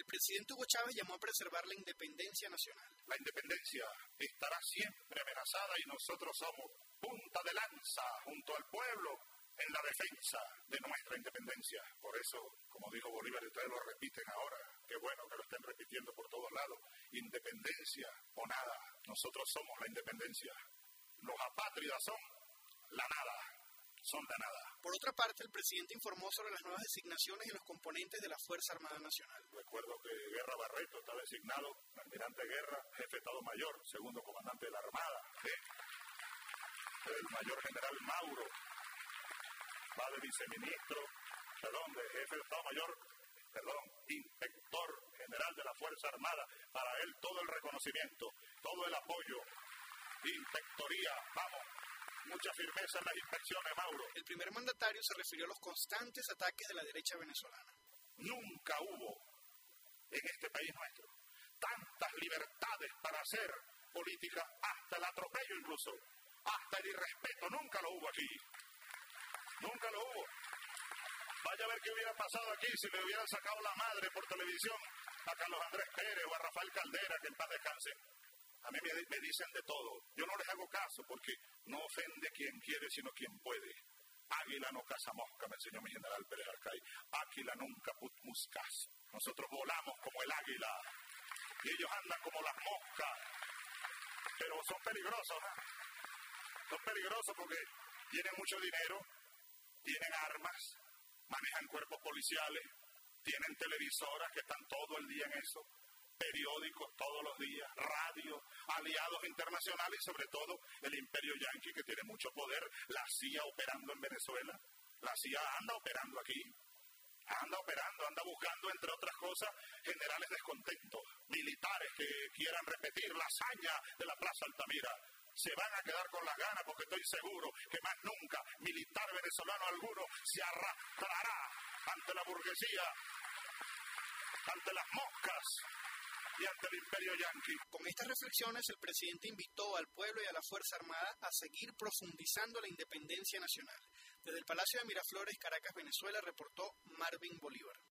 El presidente Hugo Chávez llamó a preservar la independencia nacional. La independencia estará siempre amenazada y nosotros somos punta de lanza junto al pueblo en la defensa de nuestra independencia. Por eso, como dijo Bolívar, y ustedes lo repiten ahora, qué bueno que lo estén repitiendo por todos lados, independencia o nada. Nosotros somos la independencia. Los apátridas son la nada. Son la nada. Por otra parte, el presidente informó sobre las nuevas designaciones en los componentes de la Fuerza Armada Nacional. Recuerdo que Guerra Barreto está designado almirante Guerra, jefe de Estado Mayor, segundo comandante de la Armada. El mayor general Mauro va de viceministro, de jefe de Estado Mayor, inspector general de la Fuerza Armada. Para él todo el reconocimiento, todo el apoyo, inspectoría, vamos. Mucha firmeza en las inspecciones, Mauro. El primer mandatario se refirió a los constantes ataques de la derecha venezolana. Nunca hubo en este país nuestro tantas libertades para hacer política, hasta el atropello incluso, hasta el irrespeto. Nunca lo hubo aquí. Nunca lo hubo. Vaya a ver qué hubiera pasado aquí si le hubieran sacado la madre por televisión a Carlos Andrés Pérez o a Rafael Caldera, que en paz descanse. A mí me dicen de todo. Yo no les hago caso porque no ofende quien quiere, sino quien puede. Águila no caza mosca, me enseñó mi general Pérez Arcay. Águila nunca put muscas. Nosotros volamos como el águila y ellos andan como las moscas. Pero son peligrosos, ¿eh? Son peligrosos porque tienen mucho dinero, tienen armas, manejan cuerpos policiales, tienen televisoras que están todo el día en eso, periódicos todos los días, radio, aliados internacionales y sobre todo el imperio yanqui que tiene mucho poder, la CIA operando en Venezuela. La CIA anda operando aquí, anda buscando entre otras cosas generales descontentos, militares que quieran repetir la hazaña de la Plaza Altamira. Se van a quedar con las ganas porque estoy seguro que más nunca militar venezolano alguno se arrastrará ante la burguesía, ante las moscas y ante el imperio yanqui. Con estas reflexiones, el presidente invitó al pueblo y a la Fuerza Armada a seguir profundizando la independencia nacional. Desde el Palacio de Miraflores, Caracas, Venezuela, reportó Marvin Bolívar.